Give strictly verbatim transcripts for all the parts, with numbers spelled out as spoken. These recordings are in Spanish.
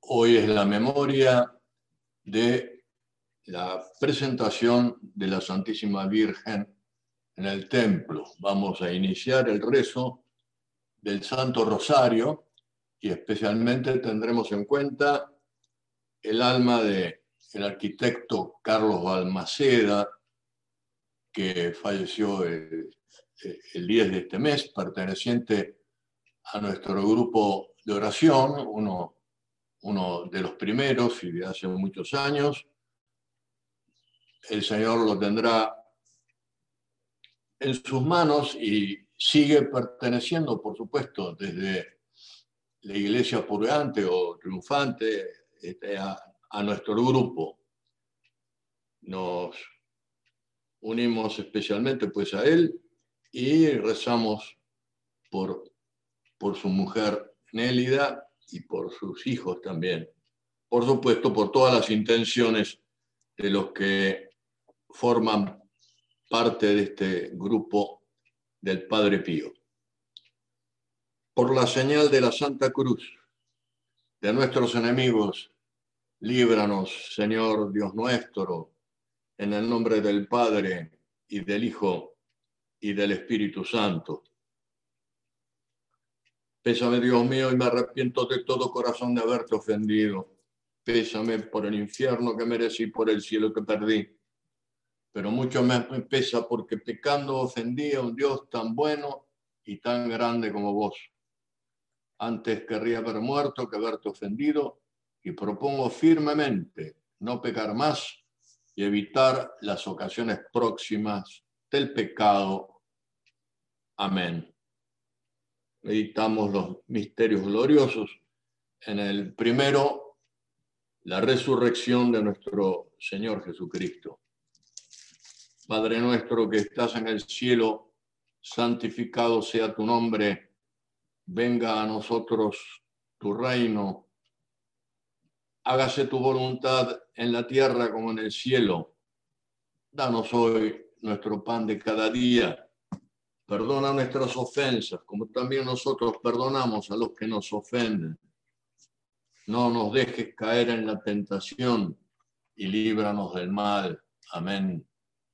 Hoy es la memoria de la presentación de la Santísima Virgen en el templo. Vamos a iniciar el rezo del Santo Rosario y especialmente tendremos en cuenta el alma del arquitecto Carlos Balmaceda, que falleció el, el diez de este mes, perteneciente a nuestro grupo de oración, uno, uno de los primeros y de hace muchos años. El Señor lo tendrá en sus manos y sigue perteneciendo, por supuesto, desde la iglesia purgante o triunfante a, a nuestro grupo. Nos unimos especialmente pues a él y rezamos por, por su mujer Nélida y por sus hijos también. Por supuesto, por todas las intenciones de los que forman parte de este grupo del Padre Pío. Por la señal de la Santa Cruz, de nuestros enemigos, líbranos, Señor Dios nuestro, en el nombre del Padre, y del Hijo, y del Espíritu Santo. Pésame, Dios mío, y me arrepiento de todo corazón de haberte ofendido. Pésame por el infierno que merecí, por el cielo que perdí. Pero mucho me pesa porque pecando ofendí a un Dios tan bueno y tan grande como vos. Antes querría haber muerto que haberte ofendido, y propongo firmemente no pecar más y evitar las ocasiones próximas del pecado. Amén. Meditamos los misterios gloriosos. En el primero, la resurrección de nuestro Señor Jesucristo. Padre nuestro que estás en el cielo, santificado sea tu nombre. Venga a nosotros tu reino. Hágase tu voluntad en la tierra como en el cielo. Danos hoy nuestro pan de cada día. Perdona nuestras ofensas, como también nosotros perdonamos a los que nos ofenden. No nos dejes caer en la tentación y líbranos del mal. Amén.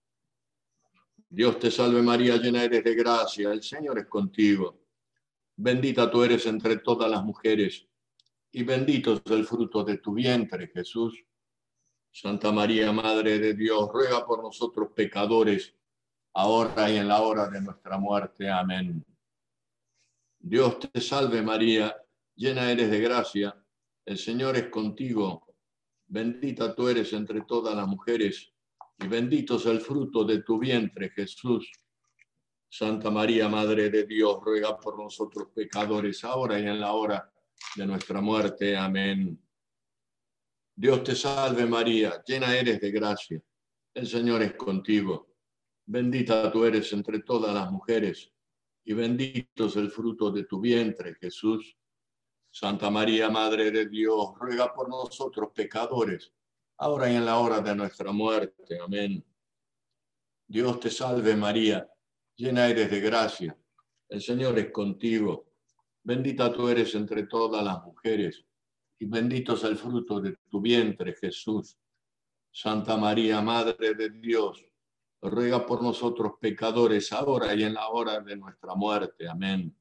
Dios te salve María, llena eres de gracia, el Señor es contigo. Bendita tú eres entre todas las mujeres, y bendito es el fruto de tu vientre, Jesús. Santa María, Madre de Dios, ruega por nosotros pecadores, ahora y en la hora de nuestra muerte. Amén. Dios te salve María, llena eres de gracia, el Señor es contigo. Bendita tú eres entre todas las mujeres, y bendito es el fruto de tu vientre, Jesús. Santa María, Madre de Dios, ruega por nosotros pecadores, ahora y en la hora de nuestra muerte. Amén. Dios te salve María, llena eres de gracia, el Señor es contigo. Bendita tú eres entre todas las mujeres, y bendito es el fruto de tu vientre, Jesús. Santa María, Madre de Dios, ruega por nosotros pecadores, ahora y en la hora de nuestra muerte. Amén. Dios te salve María, llena eres de gracia, el Señor es contigo. Bendita tú eres entre todas las mujeres, y bendito es el fruto de tu vientre, Jesús. Santa María, Madre de Dios, ruega por nosotros pecadores, ahora y en la hora de nuestra muerte. Amén.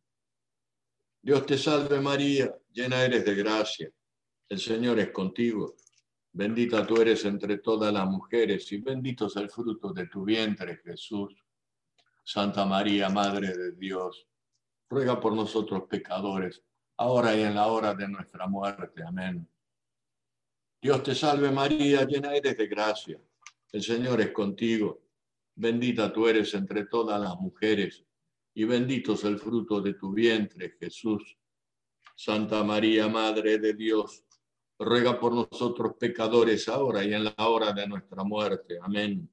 Dios te salve María, llena eres de gracia, el Señor es contigo. Bendita tú eres entre todas las mujeres, y bendito es el fruto de tu vientre, Jesús. Santa María, Madre de Dios, ruega por nosotros pecadores, ahora y en la hora de nuestra muerte. Amén. Dios te salve María, llena eres de gracia, el Señor es contigo. Bendita tú eres entre todas las mujeres, y bendito es el fruto de tu vientre, Jesús. Santa María, Madre de Dios, ruega por nosotros pecadores, ahora y en la hora de nuestra muerte. Amén.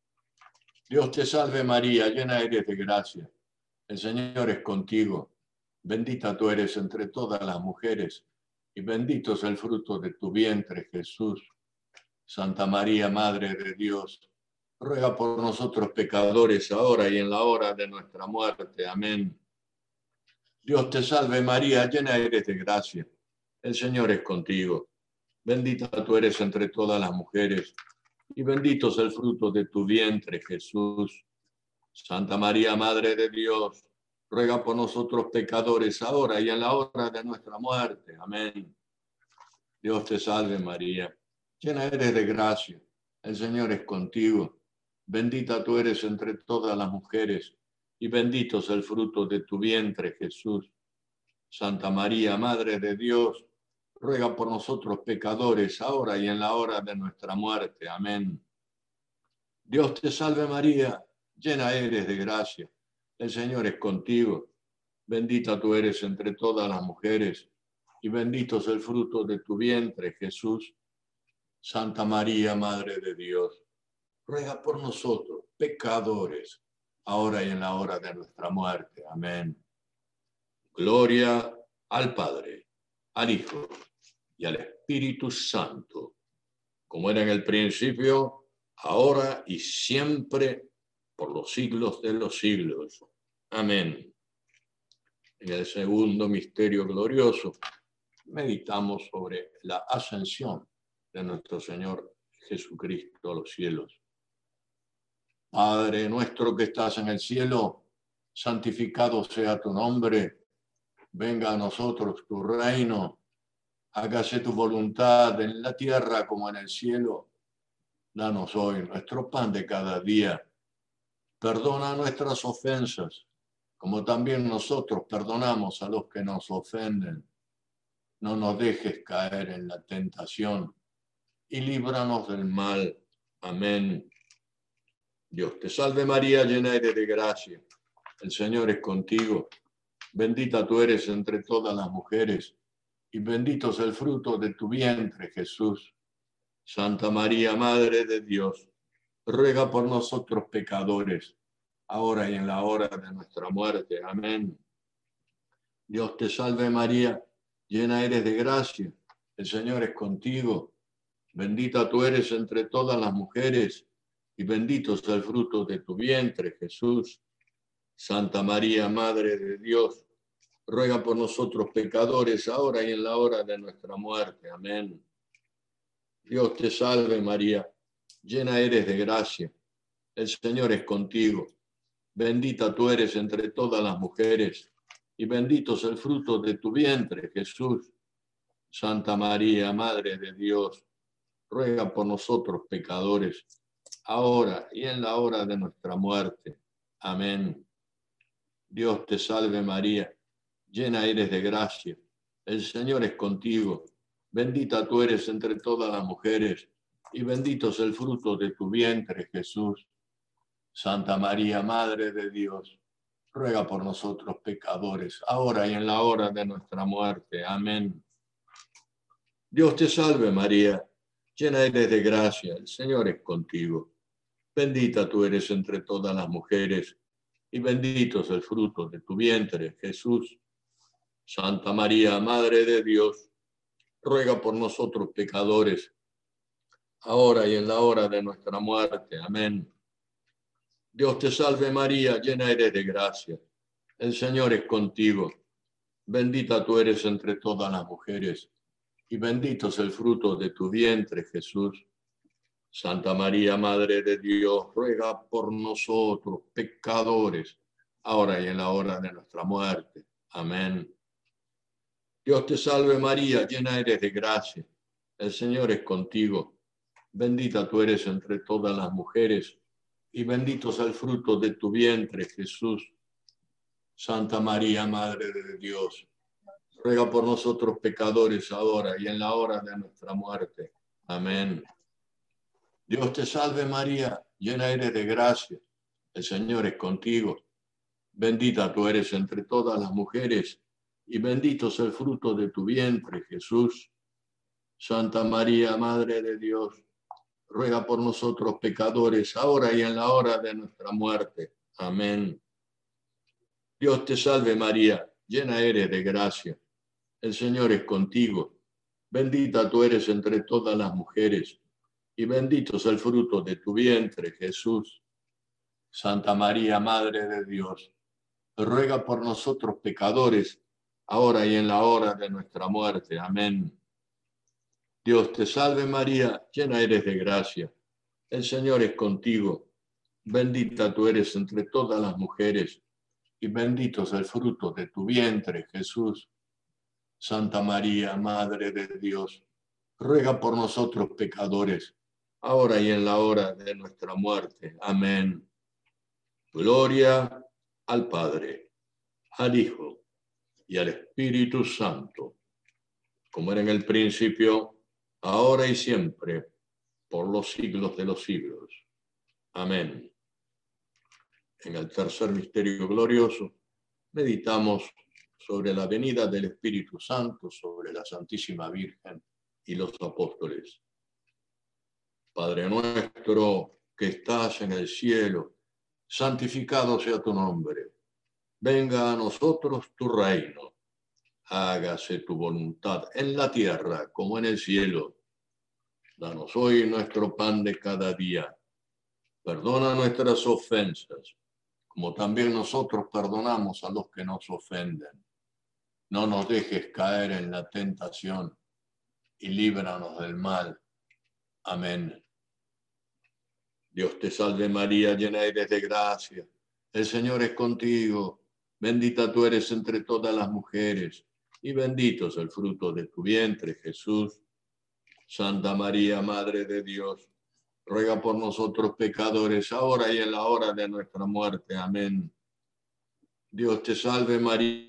Dios te salve María, llena eres de gracia, el Señor es contigo. Bendita tú eres entre todas las mujeres, y bendito es el fruto de tu vientre, Jesús. Santa María, Madre de Dios, ruega por nosotros pecadores, ahora y en la hora de nuestra muerte. Amén. Dios te salve María, llena eres de gracia, el Señor es contigo. Bendita tú eres entre todas las mujeres, y bendito es el fruto de tu vientre, Jesús. Santa María, Madre de Dios, ruega por nosotros pecadores, ahora y en la hora de nuestra muerte. Amén. Dios te salve, María, llena eres de gracia, el Señor es contigo. Bendita tú eres entre todas las mujeres, y bendito es el fruto de tu vientre, Jesús. Santa María, Madre de Dios, ruega por nosotros pecadores, ahora y en la hora de nuestra muerte. Amén. Dios te salve, María, llena eres de gracia, el Señor es contigo. Bendita tú eres entre todas las mujeres, y bendito es el fruto de tu vientre, Jesús. Santa María, Madre de Dios, ruega por nosotros, pecadores, ahora y en la hora de nuestra muerte. Amén. Gloria al Padre, al Hijo y al Espíritu Santo, como era en el principio, ahora y siempre, por los siglos de los siglos. Amén. En el segundo misterio glorioso, meditamos sobre la ascensión de nuestro Señor Jesucristo a los cielos. Padre nuestro que estás en el cielo, santificado sea tu nombre. Venga a nosotros tu reino. Hágase tu voluntad en la tierra como en el cielo. Danos hoy nuestro pan de cada día. Perdona nuestras ofensas, como también nosotros perdonamos a los que nos ofenden. No nos dejes caer en la tentación y líbranos del mal. Amén. Dios te salve María, llena eres de gracia. El Señor es contigo. Bendita tú eres entre todas las mujeres, y bendito es el fruto de tu vientre, Jesús. Santa María, Madre de Dios, ruega por nosotros pecadores, ahora y en la hora de nuestra muerte. Amén. Dios te salve María, llena eres de gracia, el Señor es contigo. Bendita tú eres entre todas las mujeres, y bendito es el fruto de tu vientre, Jesús. Santa María, Madre de Dios, ruega por nosotros pecadores, ahora y en la hora de nuestra muerte. Amén. Dios te salve María, llena eres de gracia, el Señor es contigo. Bendita tú eres entre todas las mujeres, y bendito es el fruto de tu vientre, Jesús. Santa María, Madre de Dios, ruega por nosotros pecadores, ahora y en la hora de nuestra muerte. Amén. Dios te salve María, llena eres de gracia, el Señor es contigo. Bendita tú eres entre todas las mujeres, y bendito es el fruto de tu vientre, Jesús. Santa María, Madre de Dios, ruega por nosotros pecadores, ahora y en la hora de nuestra muerte. Amén. Dios te salve María, llena eres de gracia, el Señor es contigo. Bendita tú eres entre todas las mujeres, y bendito es el fruto de tu vientre, Jesús. Santa María, Madre de Dios, ruega por nosotros pecadores, ahora y en la hora de nuestra muerte. Amén. Dios te salve María, llena eres de gracia, el Señor es contigo. Bendita tú eres entre todas las mujeres, y bendito es el fruto de tu vientre, Jesús. Santa María, Madre de Dios, ruega por nosotros, pecadores, ahora y en la hora de nuestra muerte. Amén. Dios te salve María, llena eres de gracia, el Señor es contigo. Bendita tú eres entre todas las mujeres, y bendito es el fruto de tu vientre, Jesús. Santa María, Madre de Dios, ruega por nosotros pecadores, ahora y en la hora de nuestra muerte. Amén. Dios te salve María, llena eres de gracia, el Señor es contigo. Bendita tú eres entre todas las mujeres, y bendito es el fruto de tu vientre, Jesús. Santa María, Madre de Dios, ruega por nosotros pecadores, ahora y en la hora de nuestra muerte. Amén. Dios te salve María, llena eres de gracia, el Señor es contigo. Bendita tú eres entre todas las mujeres, y bendito es el fruto de tu vientre, Jesús. Santa María, Madre de Dios, ruega por nosotros pecadores, ahora y en la hora de nuestra muerte. Amén. Dios te salve María, llena eres de gracia. El Señor es contigo. Bendita tú eres entre todas las mujeres, y bendito es el fruto de tu vientre, Jesús. Santa María, Madre de Dios, ruega por nosotros pecadores, ahora y en la hora de nuestra muerte. Amén. Gloria al Padre, al Hijo y al Espíritu Santo, como era en el principio, ahora y siempre, por los siglos de los siglos. Amén. En el tercer misterio glorioso, meditamos sobre la venida del Espíritu Santo, sobre la Santísima Virgen y los apóstoles. Padre nuestro que estás en el cielo, santificado sea tu nombre. Venga a nosotros tu reino. Hágase tu voluntad en la tierra como en el cielo. Danos hoy nuestro pan de cada día. Perdona nuestras ofensas, como también nosotros perdonamos a los que nos ofenden. No nos dejes caer en la tentación y líbranos del mal. Amén. Dios te salve María, llena eres de gracia. El Señor es contigo. Bendita tú eres entre todas las mujeres, y bendito es el fruto de tu vientre, Jesús. Santa María, Madre de Dios, ruega por nosotros pecadores, ahora y en la hora de nuestra muerte. Amén. Dios te salve María.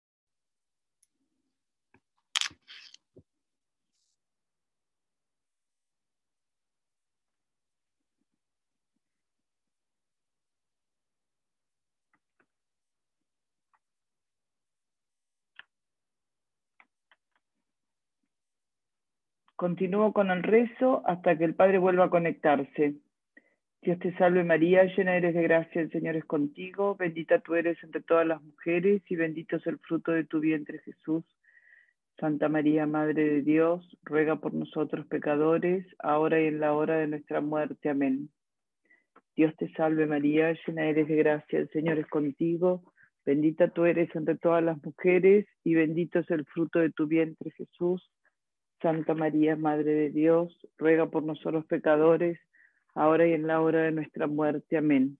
Continúo con el rezo hasta que el Padre vuelva a conectarse. Dios te salve María, llena eres de gracia, el Señor es contigo, bendita tú eres entre todas las mujeres y bendito es el fruto de tu vientre Jesús. Santa María, Madre de Dios, ruega por nosotros pecadores, ahora y en la hora de nuestra muerte. Amén. Dios te salve María, llena eres de gracia, el Señor es contigo, bendita tú eres entre todas las mujeres y bendito es el fruto de tu vientre Jesús. Santa María, Madre de Dios, ruega por nosotros pecadores, ahora y en la hora de nuestra muerte. Amén.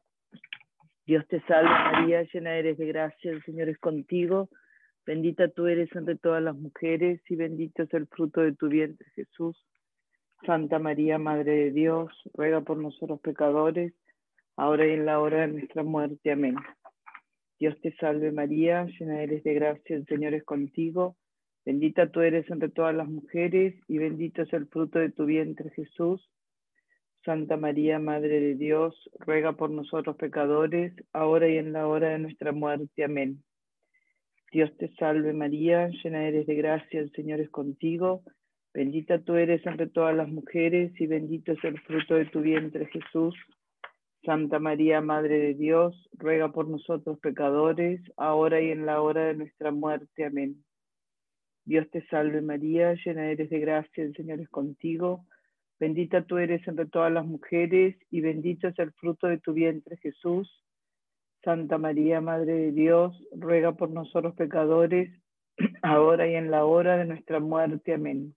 Dios te salve María, llena eres de gracia, el Señor es contigo, bendita tú eres entre todas las mujeres y bendito es el fruto de tu vientre Jesús. Santa María, Madre de Dios, ruega por nosotros pecadores, ahora y en la hora de nuestra muerte. Amén. Dios te salve María, llena eres de gracia, el Señor es contigo, bendita tú eres entre todas las mujeres y bendito es el fruto de tu vientre Jesús. Santa María, Madre de Dios, ruega por nosotros pecadores, ahora y en la hora de nuestra muerte. Amén. Dios te salve María, llena eres de gracia, el Señor es contigo, bendita tú eres entre todas las mujeres y bendito es el fruto de tu vientre Jesús. Santa María, Madre de Dios, ruega por nosotros pecadores, ahora y en la hora de nuestra muerte. Amén. Dios te salve María, llena eres de gracia, el Señor es contigo, bendita tú eres entre todas las mujeres y bendito es el fruto de tu vientre Jesús. Santa María, Madre de Dios, ruega por nosotros pecadores, ahora y en la hora de nuestra muerte. Amén.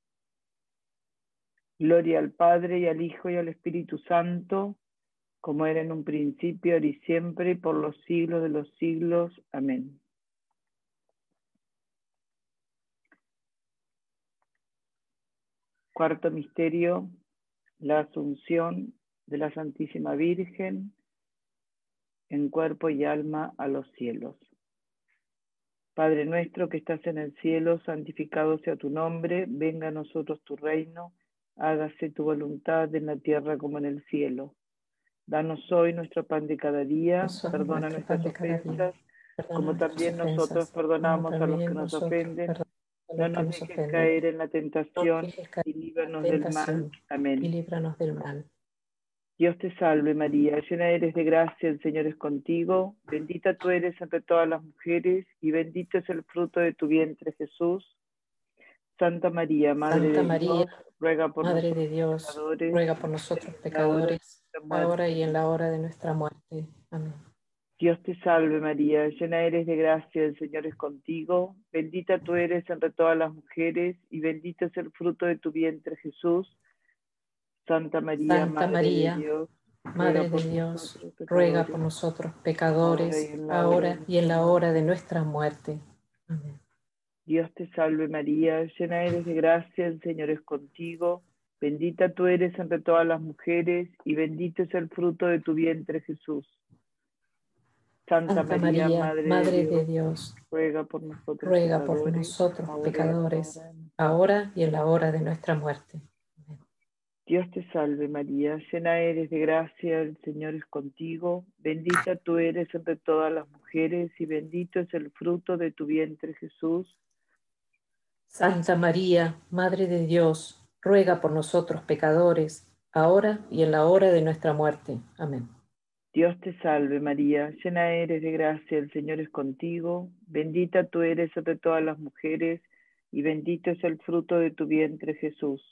Gloria al Padre, y al Hijo, y al Espíritu Santo, como era en un principio, ahora y siempre, por los siglos de los siglos. Amén. Cuarto misterio, la Asunción de la Santísima Virgen en cuerpo y alma a los cielos. Padre nuestro que estás en el cielo, santificado sea tu nombre, venga a nosotros tu reino, hágase tu voluntad en la tierra como en el cielo. Danos hoy nuestro pan de cada día, perdona nuestras ofensas, como también nosotros perdonamos a los que nos ofenden. No nos dejes caer en la tentación y líbranos del mal. Amén. Y líbranos del mal. Dios te salve María, llena eres de gracia, el Señor es contigo, bendita tú eres entre todas las mujeres y bendito es el fruto de tu vientre Jesús. Santa María, Madre Santa de María, Dios, ruega por Madre nosotros de Dios, pecadores, ruega por nosotros pecadores, ahora y en la hora de nuestra muerte. Amén. Dios te salve María, llena eres de gracia, el Señor es contigo, bendita tú eres entre todas las mujeres y bendito es el fruto de tu vientre Jesús. Santa María, Santa Madre María, de Dios, Madre ruega de por Dios, nosotros ruega por pecadores, nosotros ahora y pecadores, en la hora de ahora y en nuestra la hora muerte. de nuestra muerte. Amén. Dios te salve María, llena eres de gracia, el Señor es contigo, bendita tú eres entre todas las mujeres y bendito es el fruto de tu vientre Jesús. Santa, Santa María, María, Madre, Madre de de Dios, Dios, ruega por nosotros ruega por pecadores, nosotros ahora y en la pecadores, hora de nuestra ahora y en muerte. la hora de nuestra muerte. Amén. Dios te salve María, llena eres de gracia, el Señor es contigo, bendita tú eres entre todas las mujeres y bendito es el fruto de tu vientre Jesús. Santa María, Madre de Dios, ruega por nosotros pecadores, ahora y en la hora de nuestra muerte. Amén. Dios te salve María, llena eres de gracia, el Señor es contigo, bendita tú eres entre todas las mujeres y bendito es el fruto de tu vientre Jesús.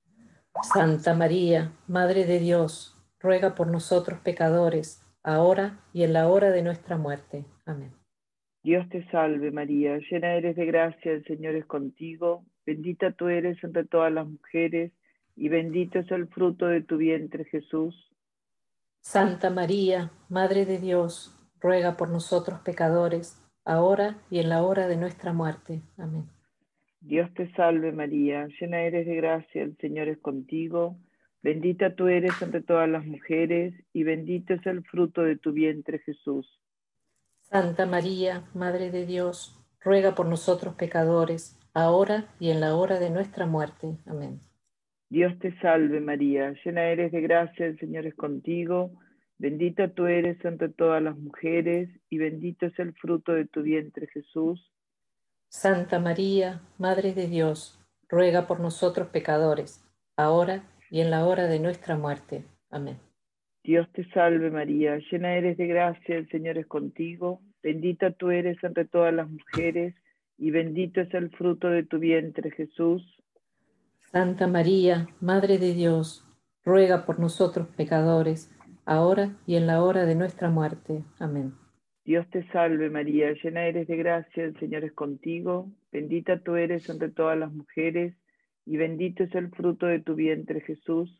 Santa María, Madre de Dios, ruega por nosotros pecadores, ahora y en la hora de nuestra muerte. Amén. Dios te salve María, llena eres de gracia, el Señor es contigo, bendita tú eres entre todas las mujeres y bendito es el fruto de tu vientre Jesús. Santa María, Madre de Dios, ruega por nosotros pecadores, ahora y en la hora de nuestra muerte. Amén. Dios te salve María, llena eres de gracia, el Señor es contigo, bendita tú eres entre todas las mujeres y bendito es el fruto de tu vientre Jesús. Santa María, Madre de Dios, ruega por nosotros pecadores, ahora y en la hora de nuestra muerte. Amén. Dios te salve María, llena eres de gracia, el Señor es contigo, bendita tú eres entre todas las mujeres y bendito es el fruto de tu vientre Jesús. Santa María, Madre de Dios, ruega por nosotros pecadores, ahora y en la hora de nuestra muerte. Amén. Dios te salve María, llena eres de gracia, el Señor es contigo, bendita tú eres entre todas las mujeres y bendito es el fruto de tu vientre Jesús. Santa María, Madre de Dios, ruega por nosotros pecadores, ahora y en la hora de nuestra muerte. Amén. Dios te salve María, llena eres de gracia, el Señor es contigo, bendita tú eres entre todas las mujeres y bendito es el fruto de tu vientre Jesús.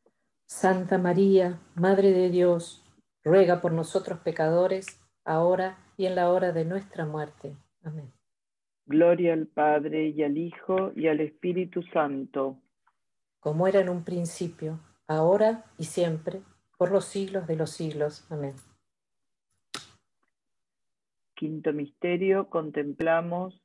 Santa María, Madre de Dios, ruega por nosotros pecadores, ahora y en la hora de nuestra muerte. Amén. Gloria al Padre y al Hijo y al Espíritu Santo. Como era en un principio, ahora y siempre, por los siglos de los siglos. Amén. Quinto misterio, contemplamos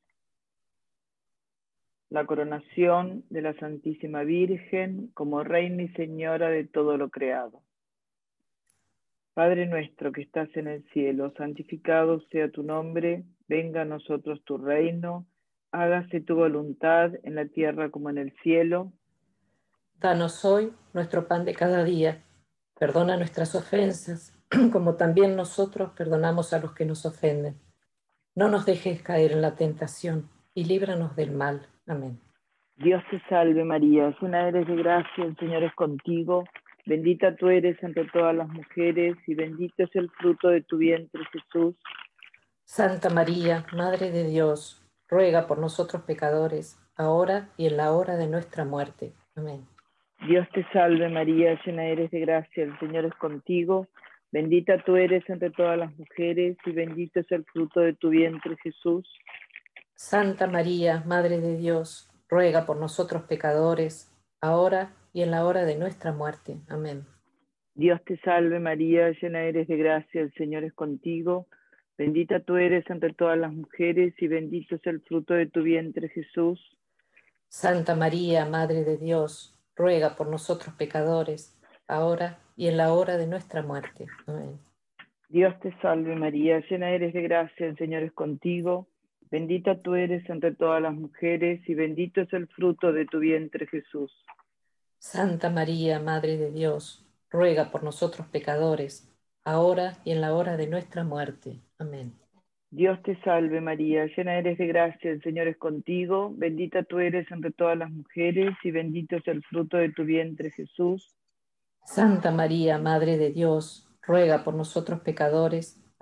la coronación de la Santísima Virgen como Reina y Señora de todo lo creado. Padre nuestro que estás en el cielo, santificado sea tu nombre, venga a nosotros tu reino, hágase tu voluntad en la tierra como en el cielo. Danos hoy nuestro pan de cada día. Perdona nuestras ofensas, como también nosotros perdonamos a los que nos ofenden. No nos dejes caer en la tentación y líbranos del mal. Amén. Dios te salve María, llena eres de gracia, el Señor es contigo, bendita tú eres entre todas las mujeres y bendito es el fruto de tu vientre Jesús. Santa María, Madre de Dios, ruega por nosotros pecadores, ahora y en la hora de nuestra muerte. Amén. Dios te salve María, llena eres de gracia, el Señor es contigo, bendita tú eres entre todas las mujeres y bendito es el fruto de tu vientre Jesús. Santa María, Madre de Dios, ruega por nosotros pecadores, ahora y en la hora de nuestra muerte. Amén. Dios te salve María, llena eres de gracia, el Señor es contigo, bendita tú eres entre todas las mujeres y bendito es el fruto de tu vientre Jesús. Santa María, Madre de Dios, ruega por nosotros pecadores, ahora y en la hora de nuestra muerte. Amén. Dios te salve María, llena eres de gracia, el Señor es contigo, bendita tú eres entre todas las mujeres y bendito es el fruto de tu vientre Jesús. Santa María, Madre de Dios, ruega por nosotros pecadores, ahora y en la hora de nuestra muerte. Amén. Dios te salve María, llena eres de gracia, el Señor es contigo, bendita tú eres entre todas las mujeres y bendito es el fruto de tu vientre Jesús. Santa María, Madre de Dios, ruega por nosotros pecadores,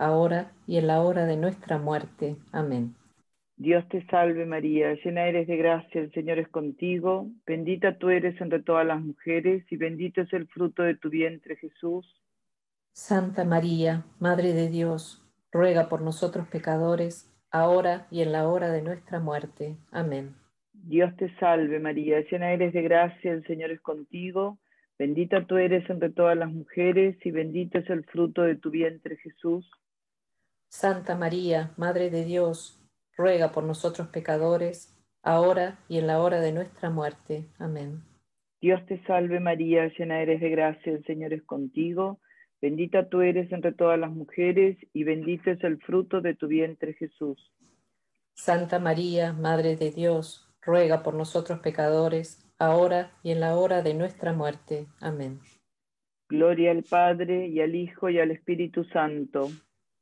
ahora y en la hora de nuestra muerte. Amén. Dios te salve María, llena eres de gracia, el Señor es contigo, bendita tú eres entre todas las mujeres y bendito es el fruto de tu vientre Jesús. Santa María, Madre de Dios, ruega por nosotros pecadores, ahora y en la hora de nuestra muerte. Amén. Dios te salve María, llena eres de gracia, el Señor es contigo, bendita tú eres entre todas las mujeres y bendito es el fruto de tu vientre Jesús. Santa María, Madre de Dios, ruega por nosotros pecadores, ahora y en la hora de nuestra muerte. Amén. Dios te salve María, llena eres de gracia, el Señor es contigo, bendita tú eres entre todas las mujeres y bendito es el fruto de tu vientre Jesús. Santa María, Madre de Dios, ruega por nosotros pecadores, ahora y en la hora de nuestra muerte. Amén. Gloria al Padre, y al Hijo, y al Espíritu Santo.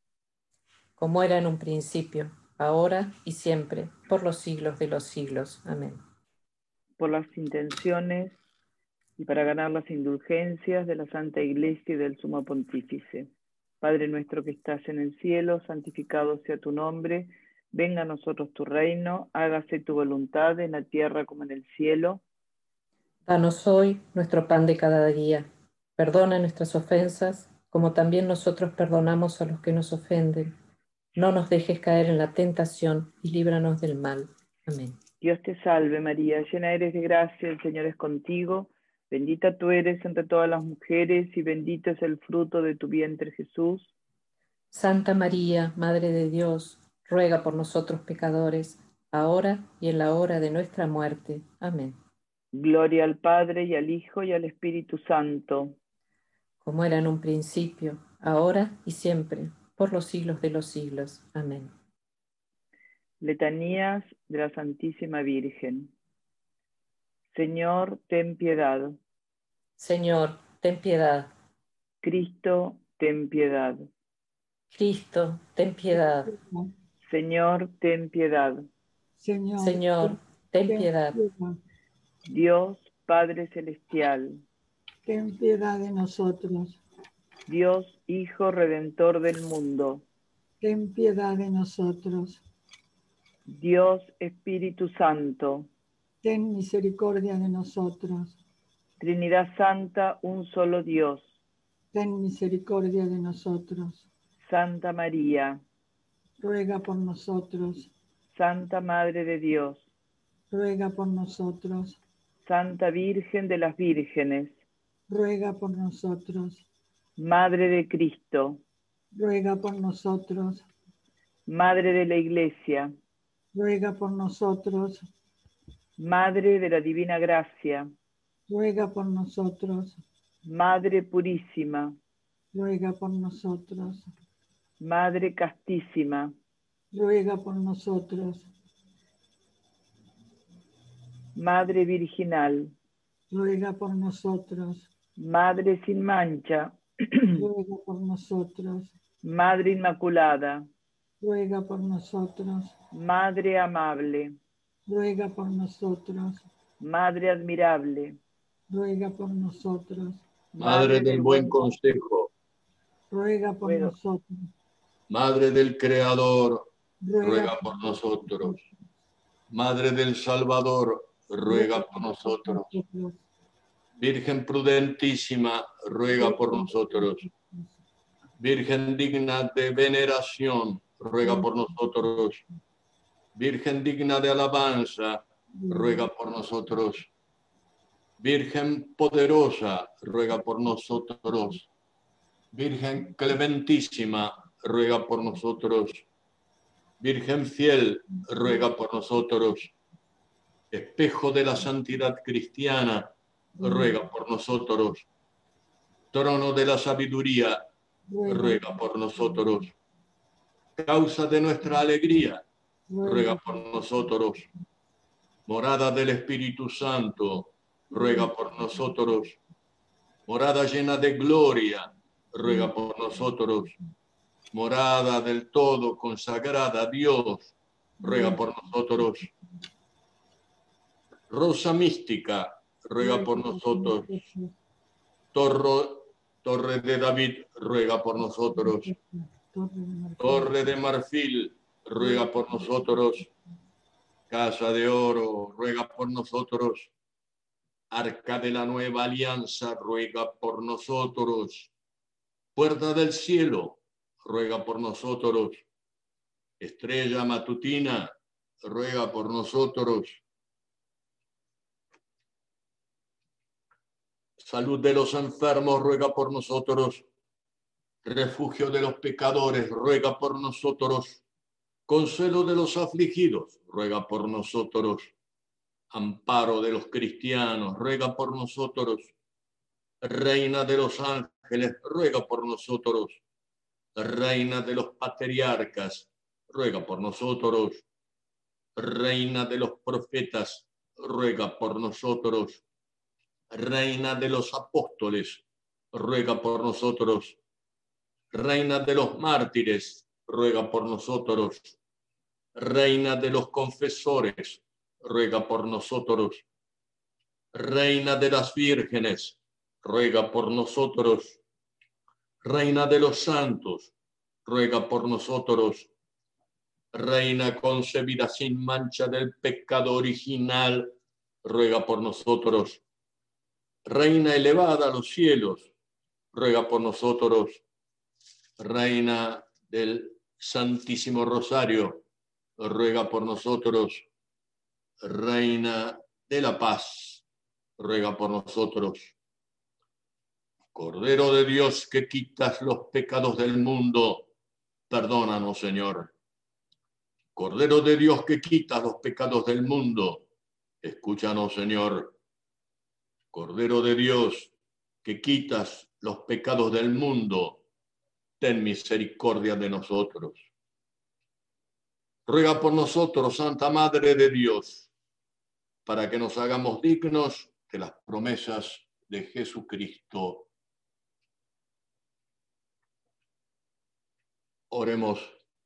Como era en un principio, ahora y siempre, por los siglos de los siglos. Amén. Por las intenciones y para ganar las indulgencias de la Santa Iglesia y del Sumo Pontífice. Padre nuestro que estás en el cielo, santificado sea tu nombre, venga a nosotros tu reino, hágase tu voluntad en la tierra como en el cielo. Danos hoy nuestro pan de cada día. Perdona nuestras ofensas, como también nosotros perdonamos a los que nos ofenden. No nos dejes caer en la tentación y líbranos del mal. Amén. Dios te salve María, llena eres de gracia, el Señor es contigo. Bendita tú eres entre todas las mujeres y bendito es el fruto de tu vientre Jesús. Santa María, Madre de Dios, ruega por nosotros pecadores, ahora y en la hora de nuestra muerte. Amén. Gloria al Padre, y al Hijo, y al Espíritu Santo. Como era en un principio, ahora y siempre, por los siglos de los siglos. Amén. Letanías de la Santísima Virgen. Señor, ten piedad. Señor, ten piedad. Cristo, ten piedad. Cristo, ten piedad. Señor, ten piedad. Señor, Señor, ten piedad. Dios, Padre Celestial. Ten piedad de nosotros. Dios, Hijo Redentor del mundo. Ten piedad de nosotros. Dios, Espíritu Santo. Ten misericordia de nosotros. Trinidad Santa, un solo Dios. Ten misericordia de nosotros. Santa María. Ruega por nosotros. Santa Madre de Dios. Ruega por nosotros. Santa Virgen de las Vírgenes. Ruega por nosotros. Madre de Cristo. Ruega por nosotros. Madre de la Iglesia. Ruega por nosotros. Madre de la Divina Gracia. Ruega por nosotros. Madre Purísima. Ruega por nosotros. Madre Castísima. Ruega por nosotros. Madre Virginal. Ruega por nosotros. Madre sin mancha. Ruega por nosotros. Madre Inmaculada. Ruega por nosotros. Madre amable. Ruega por nosotros. Madre admirable. Ruega por nosotros. Madre del buen consejo, Ruega por Bueno. nosotros. Madre del Creador, Ruega, ruega por nosotros. Madre del Salvador, ruega por nosotros. Virgen prudentísima, ruega por nosotros. Virgen digna de veneración, ruega por nosotros. Virgen digna de alabanza, ruega por nosotros. Virgen poderosa, ruega por nosotros. Virgen clementísima, ruega por nosotros. Virgen fiel, ruega por nosotros. Espejo de la santidad cristiana, ruega por nosotros. Trono de la sabiduría, ruega por nosotros. Causa de nuestra alegría, ruega por nosotros. Morada del Espíritu Santo, ruega por nosotros. Morada llena de gloria, ruega por nosotros. Morada del todo consagrada a Dios, ruega por nosotros. Rosa mística, ruega por nosotros. Torre, Torre de David, ruega por nosotros. Torre de Marfil, ruega por nosotros. Casa de Oro, ruega por nosotros. Arca de la Nueva Alianza, ruega por nosotros. Puerta del Cielo, ruega por nosotros. Estrella Matutina, ruega por nosotros. Salud de los enfermos, ruega por nosotros. Refugio de los pecadores, ruega por nosotros. Consuelo de los afligidos, ruega por nosotros. Amparo de los cristianos, ruega por nosotros. Reina de los ángeles, ruega por nosotros. Reina de los patriarcas, ruega por nosotros. Reina de los profetas, ruega por nosotros. Reina de los apóstoles, ruega por nosotros. Reina de los mártires, ruega por nosotros. Reina de los confesores, ruega por nosotros. Reina de las vírgenes, ruega por nosotros. Reina de los santos, ruega por nosotros. Reina concebida sin mancha del pecado original, ruega por nosotros. Reina elevada a los cielos, ruega por nosotros. Reina del Santísimo Rosario, ruega por nosotros. Reina de la Paz, ruega por nosotros. Cordero de Dios, que quitas los pecados del mundo, perdónanos, Señor. Cordero de Dios, que quitas los pecados del mundo, escúchanos, Señor. Cordero de Dios, que quitas los pecados del mundo, ten misericordia de nosotros. Ruega por nosotros, Santa Madre de Dios, para que nos hagamos dignos de las promesas de Jesucristo. Oremos.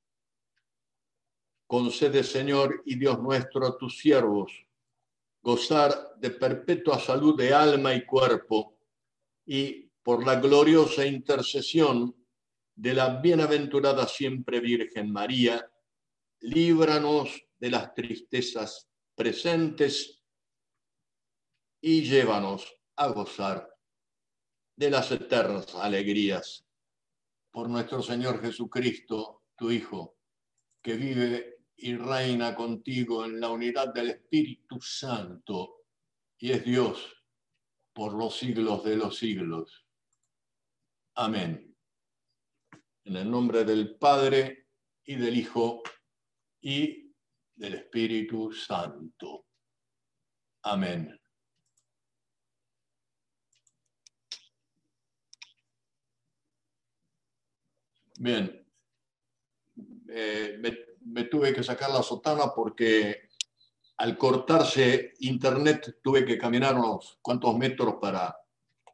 Concede, Señor y Dios nuestro, a tus siervos gozar de perpetua salud de alma y cuerpo, y por la gloriosa intercesión de la bienaventurada siempre Virgen María, líbranos de las tristezas presentes y llévanos a gozar de las eternas alegrías. Por nuestro Señor Jesucristo, tu Hijo, que vive y reina contigo en la unidad del Espíritu Santo, y es Dios por los siglos de los siglos. Amén. En el nombre del Padre, y del Hijo, y del Espíritu Santo. Amén. Bien. Eh, me, me tuve que sacar la sotana porque al cortarse internet tuve que caminar unos cuantos metros para